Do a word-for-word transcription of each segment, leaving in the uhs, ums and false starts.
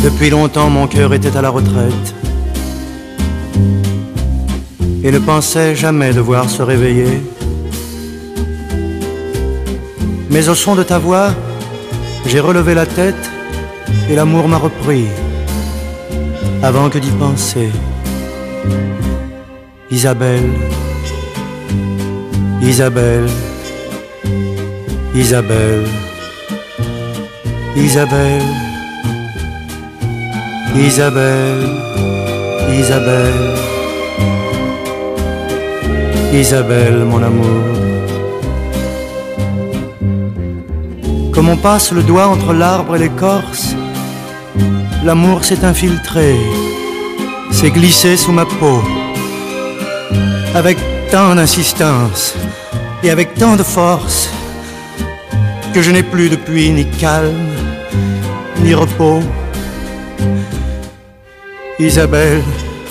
Depuis longtemps mon cœur était à la retraite et ne pensait jamais devoir se réveiller. Mais au son de ta voix, j'ai relevé la tête et l'amour m'a repris avant que d'y penser. Isabelle, Isabelle, Isabelle, Isabelle, Isabelle, Isabelle, Isabelle, mon amour. Comme on passe le doigt entre l'arbre et l'écorce, l'amour s'est infiltré, s'est glissé sous ma peau, avec tant d'insistance et avec tant de force, que je n'ai plus depuis ni calme, ni repos. Isabelle,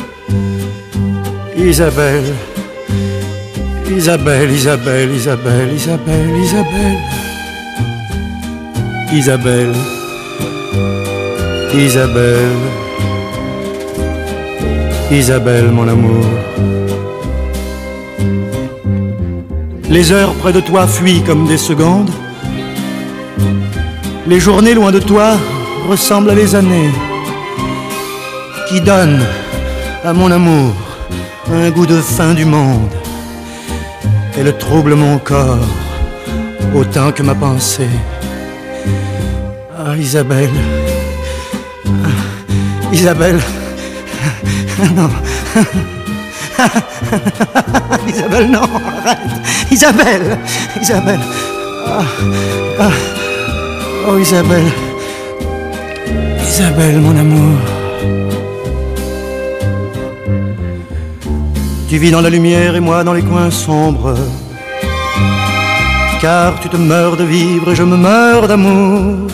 Isabelle, Isabelle, Isabelle, Isabelle, Isabelle, Isabelle, Isabelle, Isabelle, Isabelle, mon amour. Les heures près de toi fuient comme des secondes. Les journées loin de toi ressemblent à des années qui donnent à mon amour un goût de fin du monde. Elle trouble mon corps autant que ma pensée. Ah, Isabelle, Isabelle, non, Isabelle, non, arrête, Isabelle, Isabelle, ah, ah. Oh Isabelle, Isabelle, mon amour. Tu vis dans la lumière et moi dans les coins sombres, car tu te meurs de vivre et je me meurs d'amour.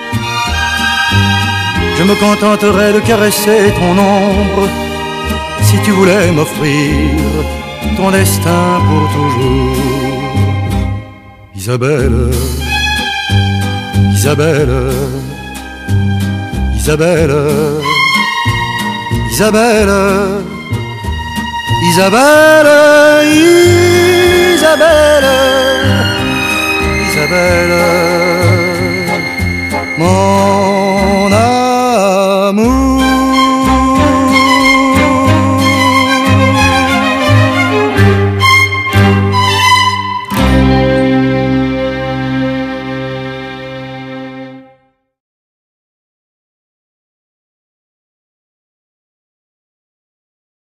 Je me contenterais de caresser ton ombre si tu voulais m'offrir ton destin pour toujours. Isabelle, Isabelle, Isabelle, Isabelle, Isabelle, Isabelle, Isabelle, mon